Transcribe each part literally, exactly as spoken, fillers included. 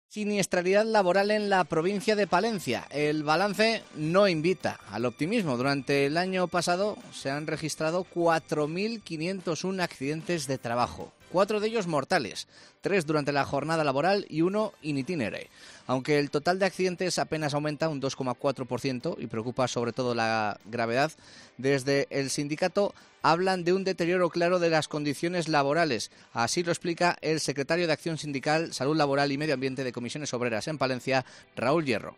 Siniestralidad laboral en la provincia de Palencia. El balance no invita al optimismo. Durante el año pasado se han registrado cuatro mil quinientos uno accidentes de trabajo, cuatro de ellos mortales, tres durante la jornada laboral y uno in itinere. Aunque el total de accidentes apenas aumenta un dos coma cuatro por ciento y preocupa sobre todo la gravedad, desde el sindicato hablan de un deterioro claro de las condiciones laborales. Así lo explica el secretario de Acción Sindical, Salud Laboral y Medio Ambiente de Comisiones Obreras en Palencia, Raúl Hierro.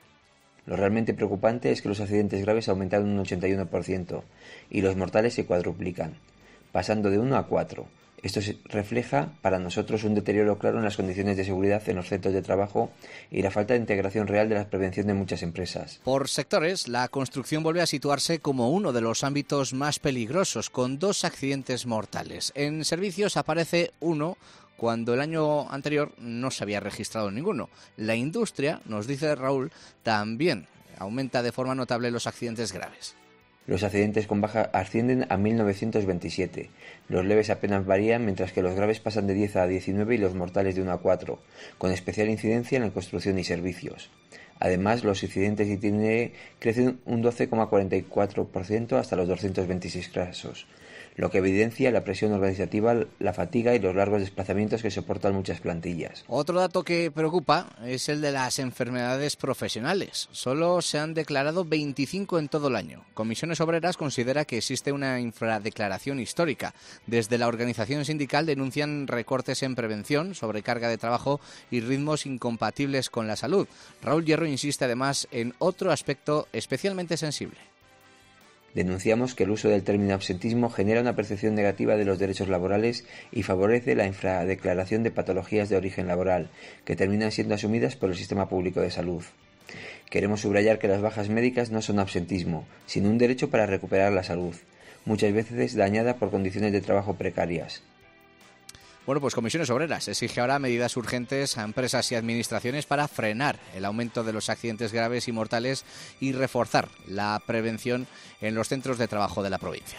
Lo realmente preocupante es que los accidentes graves aumentaron un ochenta y uno por ciento y los mortales se cuadruplican, pasando de uno a cuatro. Esto refleja para nosotros un deterioro claro en las condiciones de seguridad en los centros de trabajo y la falta de integración real de la prevención de muchas empresas. Por sectores, la construcción vuelve a situarse como uno de los ámbitos más peligrosos, con dos accidentes mortales. En servicios aparece uno cuando el año anterior no se había registrado ninguno. La industria, nos dice Raúl, también aumenta de forma notable los accidentes graves. Los accidentes con baja ascienden a mil novecientos veintisiete. Los leves apenas varían, mientras que los graves pasan de diez a diecinueve y los mortales de uno a cuatro, con especial incidencia en la construcción y servicios. Además, los incidentes de itinere crecen un doce coma cuarenta y cuatro por ciento hasta los doscientos veintiséis casos, lo que evidencia la presión organizativa, la fatiga y los largos desplazamientos que soportan muchas plantillas. Otro dato que preocupa es el de las enfermedades profesionales. Solo se han declarado veinticinco en todo el año. Comisiones Obreras considera que existe una infradeclaración histórica. Desde la organización sindical denuncian recortes en prevención, sobrecarga de trabajo y ritmos incompatibles con la salud. Raúl Hierro insiste además en otro aspecto especialmente sensible. Denunciamos que el uso del término absentismo genera una percepción negativa de los derechos laborales y favorece la infradeclaración de patologías de origen laboral, que terminan siendo asumidas por el sistema público de salud. Queremos subrayar que las bajas médicas no son absentismo, sino un derecho para recuperar la salud, muchas veces dañada por condiciones de trabajo precarias. Bueno, pues Comisiones Obreras exige ahora medidas urgentes a empresas y administraciones para frenar el aumento de los accidentes graves y mortales y reforzar la prevención en los centros de trabajo de la provincia.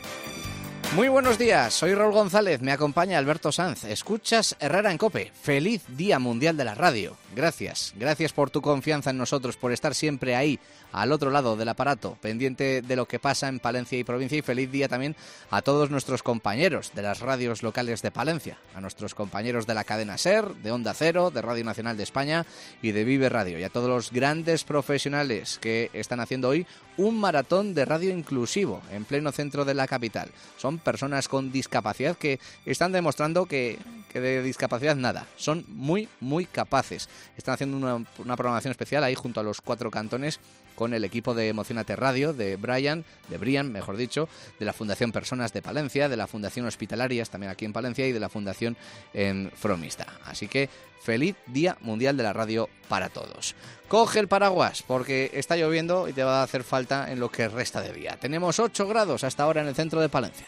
Muy buenos días, soy Raúl González, me acompaña Alberto Sanz. Escuchas Herrera en COPE. Feliz Día Mundial de la Radio. Gracias, gracias por tu confianza en nosotros, por estar siempre ahí, al otro lado del aparato, pendiente de lo que pasa en Palencia y provincia. Y feliz día también a todos nuestros compañeros de las radios locales de Palencia, a nuestros compañeros de la cadena SER, de Onda Cero, de Radio Nacional de España y de Vive Radio, y a todos los grandes profesionales que están haciendo hoy un maratón de radio inclusivo en pleno centro de la capital. Son personas con discapacidad que están demostrando que, que de discapacidad nada, son muy, muy capaces. Están haciendo una, una programación especial ahí junto a los cuatro cantones con el equipo de Emocionate Radio, de Brian, de Brian, mejor dicho, de la Fundación Personas de Palencia, de la Fundación Hospitalarias, también aquí en Palencia, y de la Fundación en Fromista. Así que feliz Día Mundial de la Radio para todos. Coge el paraguas porque está lloviendo y te va a hacer falta en lo que resta de día. Tenemos ocho grados hasta ahora en el centro de Palencia.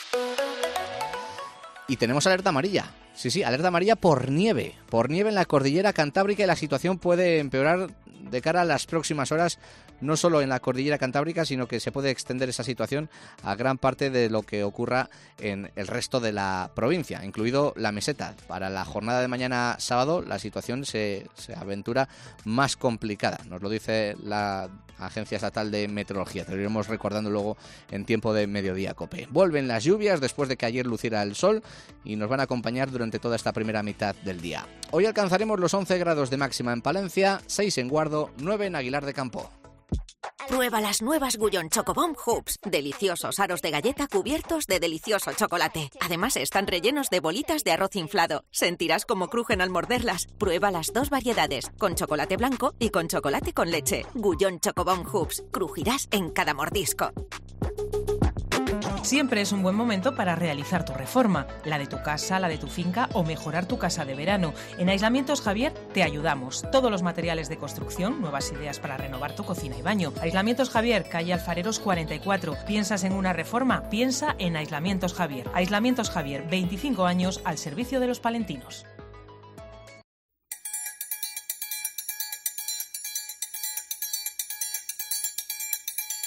Y tenemos alerta amarilla. Sí, sí, alerta amarilla por nieve. Por nieve en la cordillera cantábrica, y la situación puede empeorar de cara a las próximas horas, no solo en la cordillera cantábrica, sino que se puede extender esa situación a gran parte de lo que ocurra en el resto de la provincia, incluido la meseta. Para la jornada de mañana sábado la situación se, se aventura más complicada, nos lo dice la Agencia Estatal de Meteorología. Te lo iremos recordando luego en tiempo de mediodía COPE. Vuelven las lluvias después de que ayer luciera el sol y nos van a acompañar durante toda esta primera mitad del día. Hoy alcanzaremos los once grados de máxima en Palencia, seis en Guardo, nueve en Aguilar de Campo. Prueba las nuevas Gullón Chocobomb Hoops. Deliciosos aros de galleta cubiertos de delicioso chocolate. Además están rellenos de bolitas de arroz inflado. Sentirás como crujen al morderlas. Prueba las dos variedades, con chocolate blanco y con chocolate con leche. Gullón Chocobomb Hoops. Crujirás en cada mordisco. Siempre es un buen momento para realizar tu reforma, la de tu casa, la de tu finca o mejorar tu casa de verano. En Aislamientos Javier te ayudamos. Todos los materiales de construcción, nuevas ideas para renovar tu cocina y baño. Aislamientos Javier, calle Alfareros cuarenta y cuatro. ¿Piensas en una reforma? Piensa en Aislamientos Javier. Aislamientos Javier, veinticinco años al servicio de los palentinos.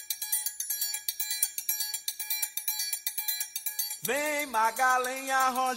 Vem Magalenha Rojão,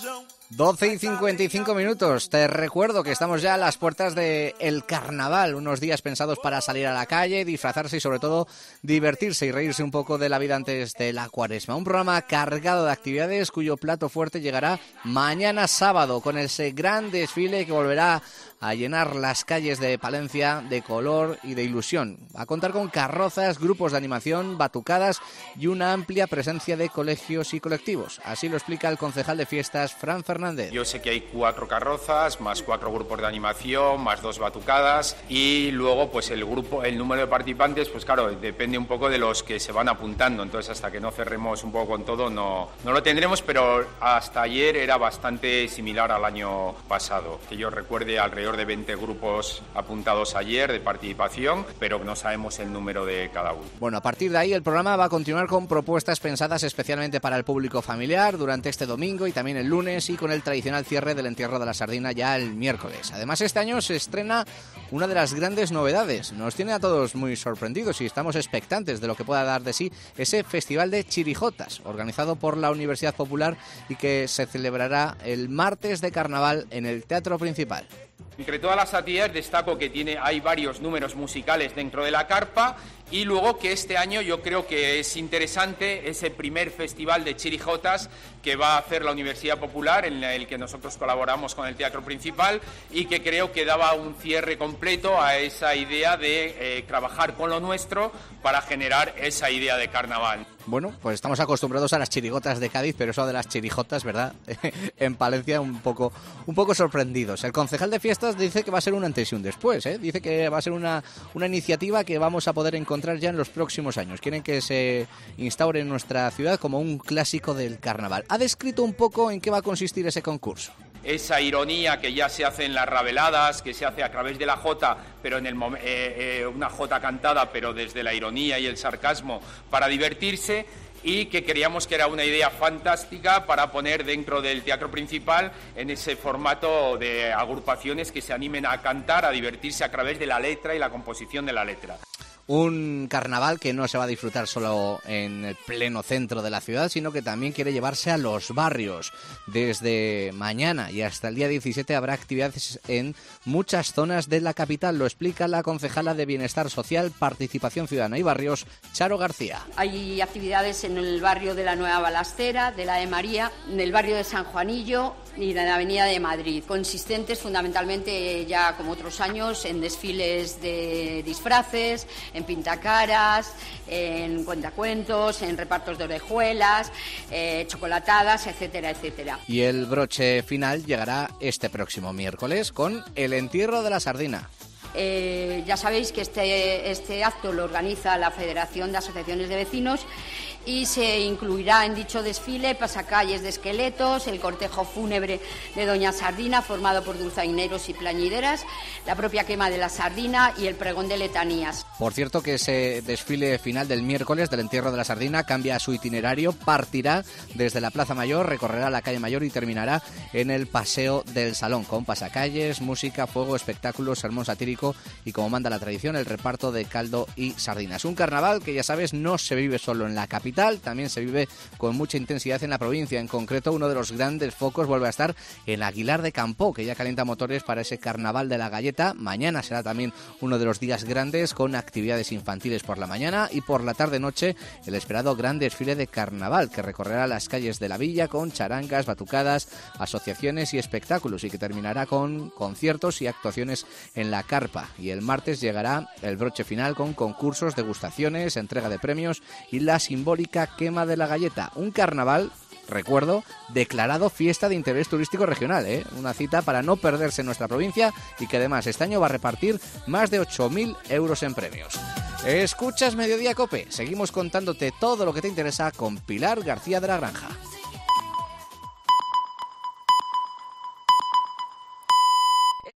doce y cincuenta y cinco minutos. Te recuerdo que estamos ya a las puertas del carnaval, unos días pensados para salir a la calle, disfrazarse y sobre todo divertirse y reírse un poco de la vida antes de la cuaresma. Un programa cargado de actividades cuyo plato fuerte llegará mañana sábado con ese gran desfile que volverá a llenar las calles de Palencia de color y de ilusión. A contar con carrozas, grupos de animación, batucadas y una amplia presencia de colegios y colectivos. Así lo explica el concejal de fiestas, Fran Fernández. Yo sé que hay cuatro carrozas, más cuatro grupos de animación, más dos batucadas y luego pues el grupo, el número de participantes, pues claro, depende un poco de los que se van apuntando. Entonces hasta que no cerremos un poco con todo no, no lo tendremos, pero hasta ayer era bastante similar al año pasado. Que yo recuerde alrededor de veinte grupos apuntados ayer de participación, pero no sabemos el número de cada uno. Bueno, a partir de ahí el programa va a continuar con propuestas pensadas especialmente para el público familiar durante este domingo y también el lunes y con el tradicional cierre del entierro de la sardina ya el miércoles. Además, este año se estrena una de las grandes novedades. Nos tiene a todos muy sorprendidos y estamos expectantes de lo que pueda dar de sí ese Festival de Chirijotas, organizado por la Universidad Popular y que se celebrará el martes de carnaval en el Teatro Principal. Entre todas las actividades destaco que tiene, hay varios números musicales dentro de la carpa y luego que este año yo creo que es interesante ese primer festival de chirijotas que va a hacer la Universidad Popular, en el que nosotros colaboramos con el Teatro Principal y que creo que daba un cierre completo a esa idea de eh, trabajar con lo nuestro para generar esa idea de carnaval. Bueno, pues estamos acostumbrados a las chirigotas de Cádiz, pero eso de las chirijotas, ¿verdad? En Palencia un poco, un poco sorprendidos. El concejal de fiestas dice que va a ser un antes y un después, ¿eh? Dice que va a ser una, una iniciativa que vamos a poder encontrar ya en los próximos años. Quieren que se instaure en nuestra ciudad como un clásico del carnaval. Ha descrito un poco en qué va a consistir ese concurso. Esa ironía que ya se hace en las rabeladas, que se hace a través de la jota, pero en el eh, eh, una jota cantada, pero desde la ironía y el sarcasmo para divertirse, y que creíamos que era una idea fantástica para poner dentro del Teatro Principal en ese formato de agrupaciones que se animen a cantar, a divertirse a través de la letra y la composición de la letra. Un carnaval que no se va a disfrutar solo en el pleno centro de la ciudad, sino que también quiere llevarse a los barrios. Desde mañana y hasta el día diecisiete habrá actividades en muchas zonas de la capital. Lo explica la concejala de Bienestar Social, Participación Ciudadana y Barrios, Charo García. Hay actividades en el barrio de la Nueva Balastera, de la de María, en el barrio de San Juanillo y de la Avenida de Madrid, consistentes fundamentalmente, ya como otros años, en desfiles de disfraces, en pintacaras, en cuentacuentos, en repartos de orejuelas, eh, chocolatadas, etcétera, etcétera. Y el broche final llegará este próximo miércoles con el entierro de la sardina. Eh, ya sabéis que este, este acto lo organiza la Federación de Asociaciones de Vecinos y se incluirá en dicho desfile pasacalles de esqueletos, el cortejo fúnebre de Doña Sardina formado por dulzaineros y plañideras, la propia quema de la sardina y el pregón de letanías. Por cierto que ese desfile final del miércoles del entierro de la sardina cambia su itinerario, partirá desde la Plaza Mayor, recorrerá la calle Mayor y terminará en el Paseo del Salón con pasacalles, música, fuego, espectáculos, sermón satírico y, como manda la tradición, el reparto de caldo y sardinas. Un carnaval que, ya sabes, no se vive solo en la capital, también se vive con mucha intensidad en la provincia. En concreto, uno de los grandes focos vuelve a estar en Aguilar de Campoo, que ya calienta motores para ese carnaval de la galleta. Mañana será también uno de los días grandes, con actividades infantiles por la mañana y por la tarde-noche el esperado gran desfile de carnaval, que recorrerá las calles de la villa con charangas, batucadas, asociaciones y espectáculos, y que terminará con conciertos y actuaciones en la carpa. Y el martes llegará el broche final con concursos, degustaciones, entrega de premios y la simbólica quema de la galleta. Un carnaval, recuerdo, declarado fiesta de interés turístico regional, ¿eh? Una cita para no perderse en nuestra provincia y que además este año va a repartir más de ocho mil euros en premios. Escuchas Mediodía Cope. Seguimos contándote todo lo que te interesa con Pilar García de la Granja.